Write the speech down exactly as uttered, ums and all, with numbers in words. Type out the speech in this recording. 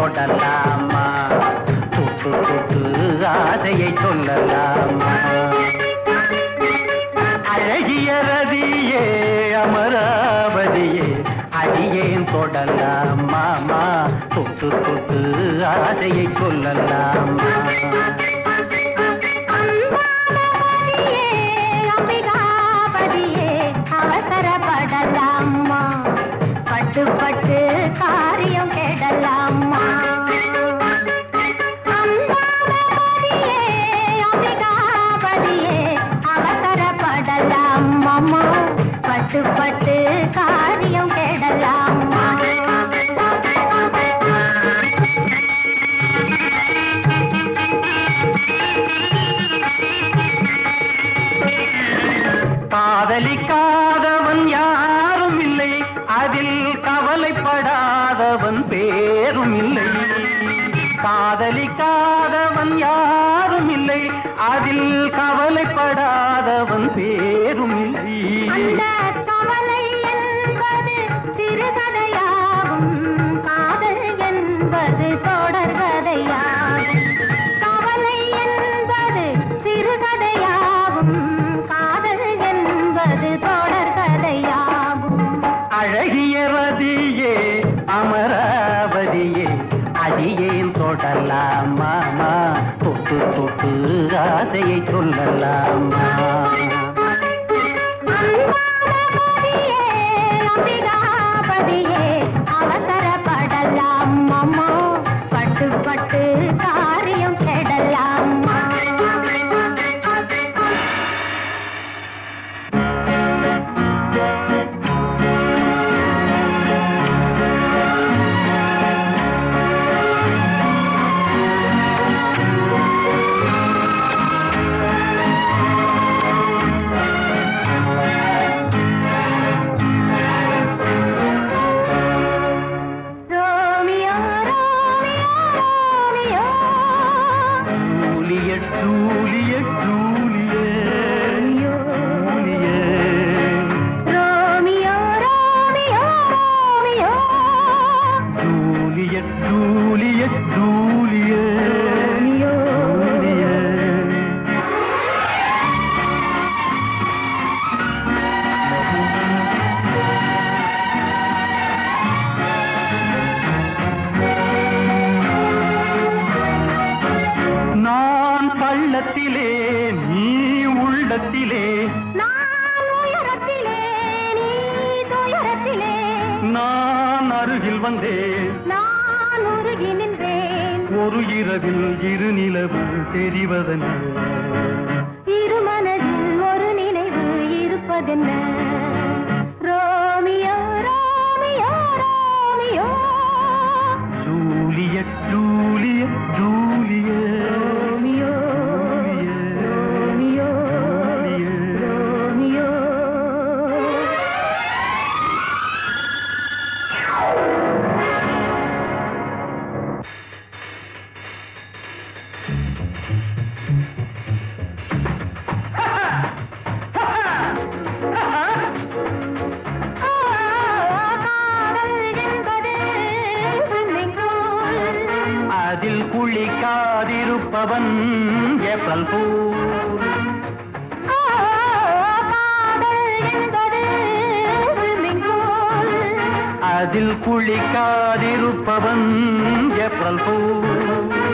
தொடலாமா தொட்டு தொட்டு ஆசையை சொல்லலாமா அழகிய ரதியே அமராவதியே அடியேன் தொடலாமா தொட்டு தொட்டு ஆசையை சொல்லலாமா அவசரப்படலாமா பட்டு பட்டு காரியம் கேடலாமா அம்பாபதியே அம்பிகாபதியே அவசரப்படலாமா பட்டு பட்டு காரியம் கேடலாமா காதலிக்காதவன் யாரும் இல்லை அதில் கவலைப்படாதவன் பேரும் இல்லை காதலிக்காதவன் யாரும் இல்லை அதில் கவலைப்படாதவன் பேரும் இல்லை அந்த கவலை என்பது சிறுகதையாகும் காதல் என்பது தொடர்கதையாகும் கவலை என்பது சிறுகதையாகும் காதல் என்பது தொடர்கதையாகும் அழகிய ரதியே அமராவதியே அடியேன் தொடலாமா தொட்டு தொட்டு ஆசையை சொல்லலாமா அம்பாபதியே அம்பிகாபதியே அவசரப்படலாமா பட்டு பட்டு காரியம் கெடலாமா உள்ளத்திலே நீ உள்ளத்திலே நான் உயரத்திலே நீ துயரத்திலே நான் அருகில் வந்தேன் நான் உருகி நின்றேன் ஒரு இரவில் இரு நிலவு தெரிவதென்ன இரு மனதில் ஒரு நினைவு இருப்பதென்ன Romeo Romeo Romeo Juliet Juliet Juliet Romeo Romeo Romeo அதில் குளிக்காதிருப்பவன் ஏப்ரல் பூல் அதில் குளிக்காதிருப்பவன் ஏப்ரல் பூல்